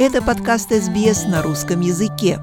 Это подкаст СБС на русском языке.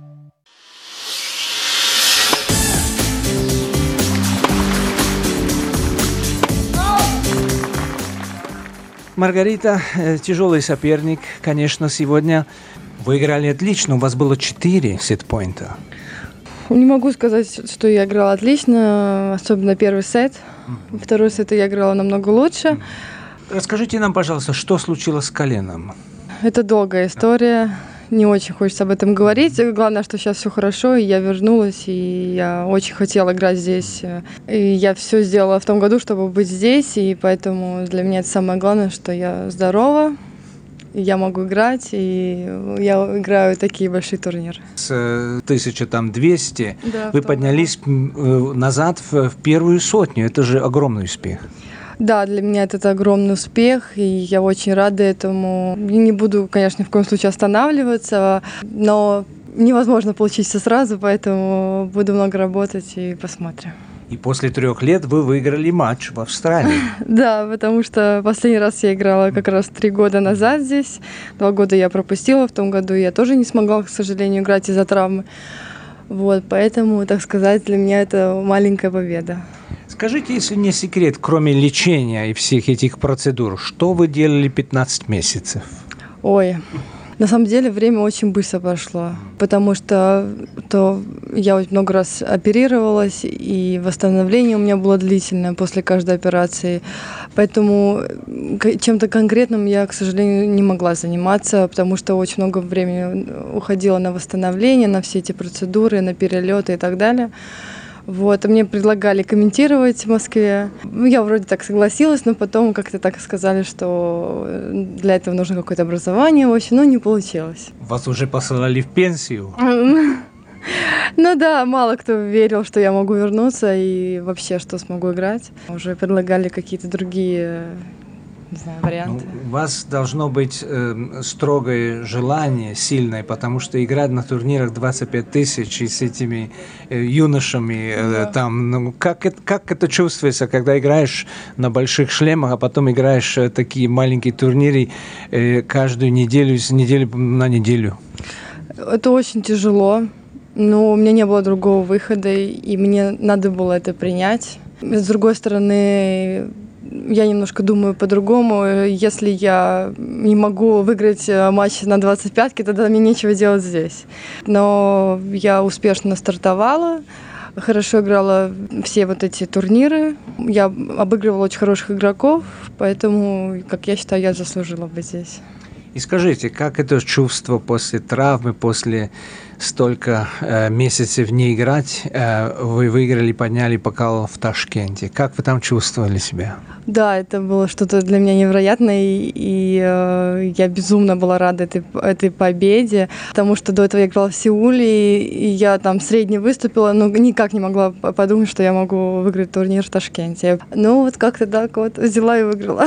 Маргарита, тяжелый соперник, конечно, сегодня. Вы играли отлично, у вас было 4 сетпоинта. Не могу сказать, что я играла отлично, особенно первый сет. Второй сет я играла намного лучше. Расскажите нам, пожалуйста, что случилось с коленом? Это долгая история. Не очень хочется об этом говорить. Главное, что сейчас все хорошо, и я вернулась, и я очень хотела играть здесь. И я все сделала в том году, чтобы быть здесь, и поэтому для меня это самое главное, что я здорова, и я могу играть, и я играю такие большие турниры. С 1200 Да, вы поднялись назад в первую сотню. Это же огромный успех. Да, для меня это огромный успех, и я очень рада этому. Не буду, конечно, ни в коем случае останавливаться, но невозможно получить все сразу, поэтому буду много работать и посмотрим. И после 3 лет вы выиграли матч в Австралии. Да, потому что последний раз я играла как раз 3 года назад здесь. 2 года я пропустила, в том году я тоже не смогла, к сожалению, играть из-за травмы. Вот, поэтому, так сказать, для меня это маленькая победа. Скажите, если не секрет, кроме лечения и всех этих процедур, что вы делали 15 месяцев? Ой, на самом деле время очень быстро прошло, потому что я очень много раз оперировалась, и восстановление у меня было длительное после каждой операции. Поэтому чем-то конкретным я, к сожалению, не могла заниматься, потому что очень много времени уходило на восстановление, на все эти процедуры, на перелеты и так далее. Вот, мне предлагали комментировать в Москве. Я вроде так согласилась, но потом как-то так сказали, что для этого нужно какое-то образование, в общем, но не получилось. Вас уже посылали в пенсию? Ну да, мало кто верил, что я могу вернуться и вообще, что смогу играть. Уже предлагали какие-то другие, не знаю, варианты. У вас должно быть строгое желание, сильное, потому что играть на турнирах 25 тысяч и с этими юношами, там, как это чувствуется, когда играешь на больших шлемах, а потом играешь такие маленькие турниры каждую неделю, с недели на неделю? Это очень тяжело, но у меня не было другого выхода, и мне надо было это принять. С другой стороны, я немножко думаю по-другому. Если я не могу выиграть матч на 25-ки, тогда мне нечего делать здесь. Но я успешно стартовала, хорошо играла все вот эти турниры. Я обыгрывала очень хороших игроков, поэтому, как я считаю, я заслужила быть здесь. И скажите, как это чувство после травмы, после столько месяцев не играть, вы выиграли, подняли бокал в Ташкенте? Как вы там чувствовали себя? Да, это было что-то для меня невероятное, и я безумно была рада этой победе, потому что до этого я играла в Сеуле, и я там средне выступила, но никак не могла подумать, что я могу выиграть турнир в Ташкенте. Ну вот как-то так вот взяла и выиграла.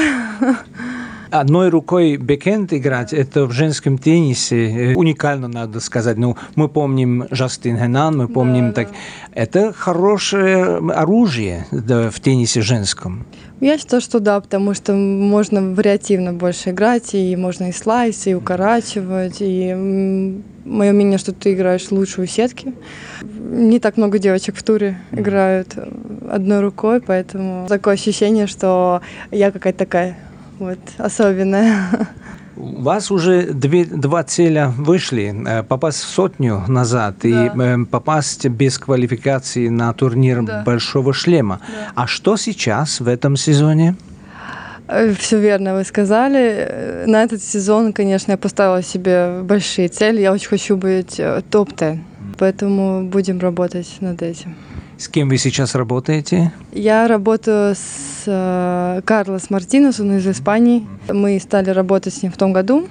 Одной рукой бэкэнд играть, это в женском теннисе уникально, надо сказать. Ну, мы помним Джастин Хенан, мы помним так. Это хорошее оружие в теннисе женском. Я считаю, что да, потому что можно вариативно больше играть, и можно и слайс, и укорачивать, и мое мнение, что ты играешь лучше у сетки. Не так много девочек в туре играют одной рукой, поэтому такое ощущение, что я какая-то такая вот особенная. У вас уже 2 цели вышли. Попасть в сотню назад и попасть без квалификации на турнир Большого шлема. Да. А что сейчас в этом сезоне? Все верно вы сказали. На этот сезон, конечно, я поставила себе большие цели. Я очень хочу быть топ-10. Поэтому будем работать над этим. С кем вы сейчас работаете? Я работаю с Карлос Мартинес, он из Испании. Мы стали работать с ним в том году.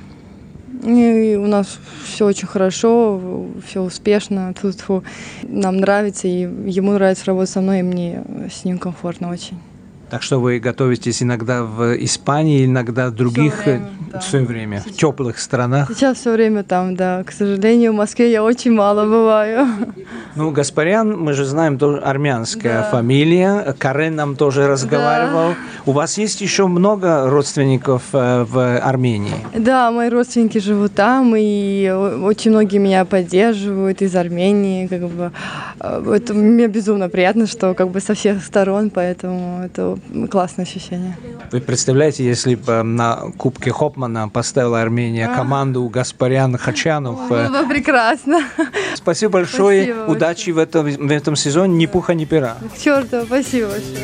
И у нас все очень хорошо, все успешно. Нам нравится, и ему нравится работать со мной, и мне с ним комфортно очень. Так что вы готовитесь иногда в Испании, иногда в других, все время, в теплых странах? Сейчас все время там, да. К сожалению, в Москве я очень мало бываю. Ну, Гаспарян, мы же знаем, тоже армянская фамилия. Карен нам тоже разговаривал. У вас есть еще много родственников в Армении? Да, мои родственники живут там, и очень многие меня поддерживают из Армении. Как бы. Это мне безумно приятно, что как бы со всех сторон, поэтому это классное ощущение. Вы представляете, если бы на Кубке Хопмана поставила Армения команду Гаспарян Хачанов? Было бы прекрасно. Спасибо большое. Спасибо Удачи в этом сезоне. Ни пуха, ни пера. К черту, спасибо большое.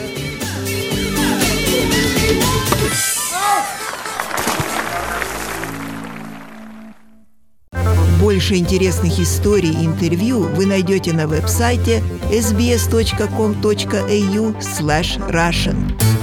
Больше интересных историй и интервью вы найдете на веб-сайте sbs.com.au/russian.